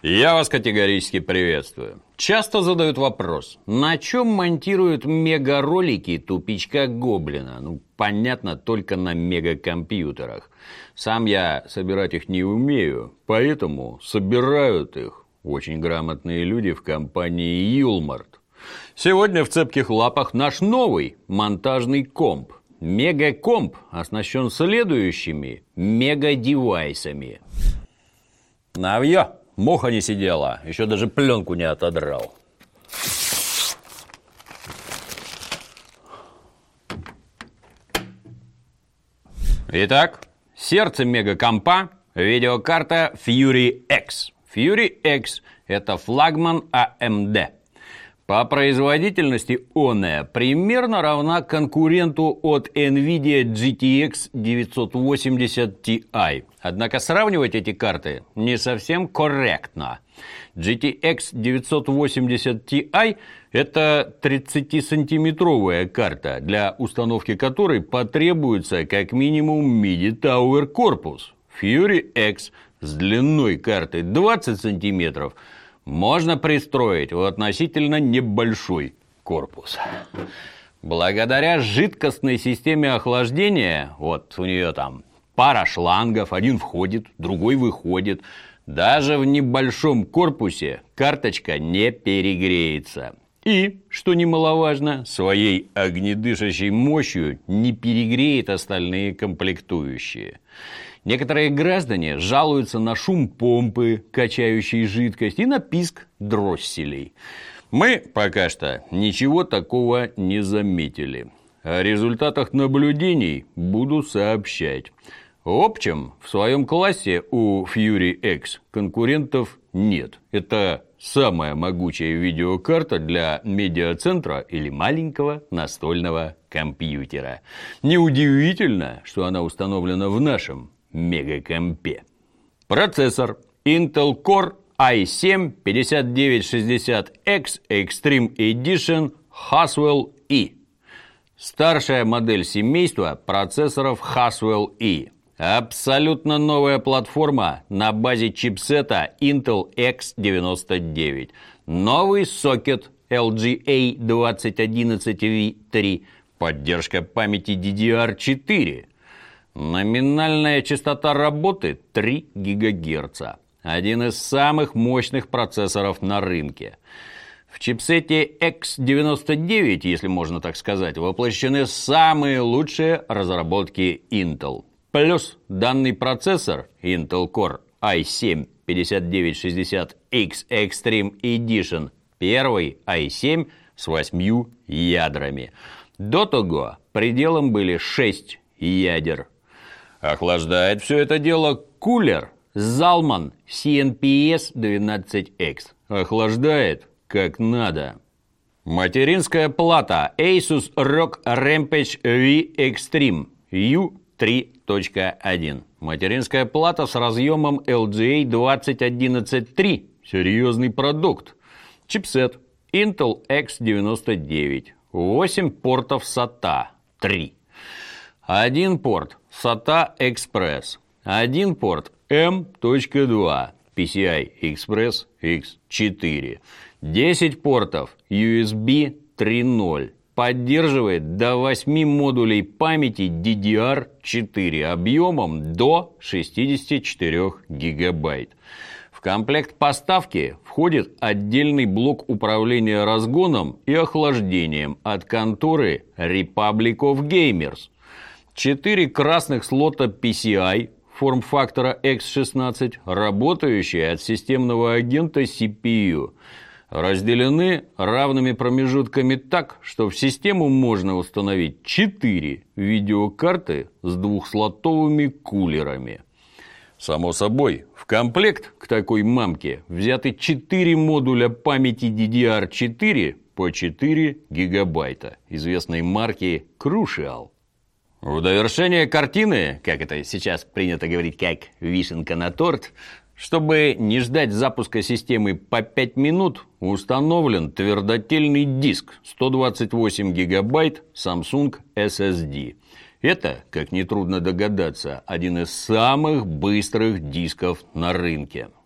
Я вас категорически приветствую. Часто задают вопрос, на чем монтируют мега-ролики тупичка Гоблина? Понятно, только на мегакомпьютерах. Сам я собирать их не умею, поэтому собирают их очень грамотные люди в компании Юлмарт. Сегодня в цепких лапах наш новый монтажный комп. Мегакомп оснащен следующими мега-девайсами. Навье! Муха не сидела, еще даже пленку не отодрал. Итак, сердце мегакомпа – видеокарта Fury X. Fury X – это флагман AMD. По производительности оная примерно равна конкуренту от NVIDIA GTX 980 Ti. Однако сравнивать эти карты не совсем корректно. GTX 980 Ti – это 30-сантиметровая карта, для установки которой потребуется как минимум MIDI Tower корпус. Fury X с длиной карты 20 сантиметров можно пристроить в относительно небольшой корпус. Благодаря жидкостной системе охлаждения, вот у нее там пара шлангов, один входит, другой выходит, даже в небольшом корпусе карточка не перегреется. И, что немаловажно, своей огнедышащей мощью не перегреет остальные комплектующие. Некоторые граждане жалуются на шум помпы, качающей жидкость, и на писк дросселей. Мы пока что ничего такого не заметили. О результатах наблюдений буду сообщать. В общем, в своем классе у Fury X конкурентов нет. Это самая могучая видеокарта для медиацентра или маленького настольного компьютера. Неудивительно, что она установлена в нашем мегакомпе. Процессор Intel Core i7-5960X Extreme Edition Haswell E. Старшая модель семейства процессоров Haswell E. Абсолютно новая платформа на базе чипсета Intel X99. Новый сокет LGA 2011V3. Поддержка памяти DDR4. Номинальная частота работы 3 ГГц. Один из самых мощных процессоров на рынке. В чипсете X99, если можно так сказать, воплощены самые лучшие разработки Intel. Плюс данный процессор Intel Core i7-5960X Extreme Edition первый i7 с 8 ядрами. До того пределом были 6 ядер. Охлаждает все это дело кулер Zalman CNPS 12X. Охлаждает как надо. Материнская плата Asus ROG Rampage V Extreme U3.1. Материнская плата с разъемом LGA 2011-3. Серьезный продукт. Чипсет Intel X99. 8 портов SATA 3. Один порт SATA Express. Один порт M.2 PCI Express X4. 10 портов USB 3.0. Поддерживает до 8 модулей памяти DDR4 объемом до 64 гигабайт. В комплект поставки входит отдельный блок управления разгоном и охлаждением от конторы Republic of Gamers. 4 красных слота PCI форм-фактора X16, работающие от системного агента CPU, разделены равными промежутками так, что в систему можно установить 4 видеокарты с двухслотовыми кулерами. Само собой, в комплект к такой мамке взяты 4 модуля памяти DDR4 по 4 гигабайта, известной марки Crucial. В довершение картины, как это сейчас принято говорить, как вишенка на торт, чтобы не ждать запуска системы по 5 минут, установлен твердотельный диск 128 гигабайт Samsung SSD. Это, как нетрудно догадаться, один из самых быстрых дисков на рынке.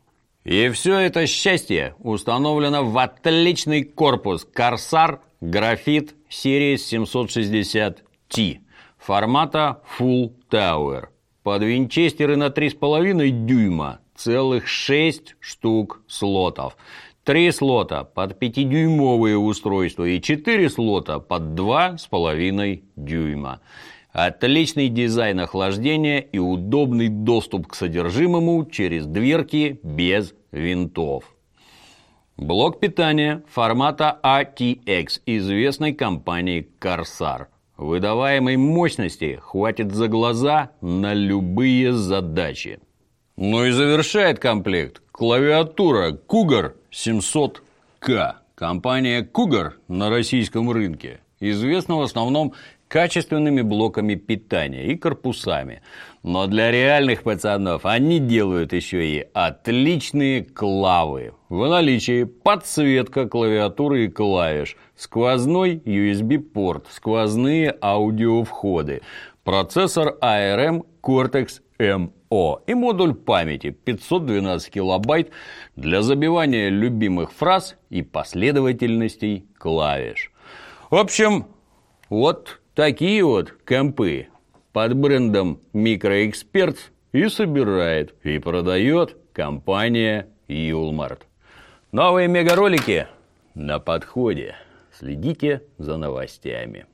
И все это счастье установлено в отличный корпус Corsair Graphite Series 760T формата Full Tower. Под винчестеры на 3,5 дюйма целых 6 штук слотов. 3 слота под 5-дюймовые устройства и 4 слота под 2,5 дюйма. Отличный дизайн охлаждения и удобный доступ к содержимому через дверки без винтов. Блок питания формата ATX известной компании Corsair. Выдаваемой мощности хватит за глаза на любые задачи. Ну и завершает комплект клавиатура Cougar 700K. Компания Cougar на российском рынке известна в основном качественными блоками питания и корпусами. Но для реальных пацанов они делают еще и отличные клавы. В наличии подсветка клавиатуры и клавиш, сквозной USB-порт, сквозные аудиовходы, процессор ARM Cortex-M и модуль памяти 512 килобайт для забивания любимых фраз и последовательностей клавиш. В общем, вот такие вот компы под брендом Microexperts и собирает, и продает компания Юлмарт. Новые мегаролики на подходе. Следите за новостями.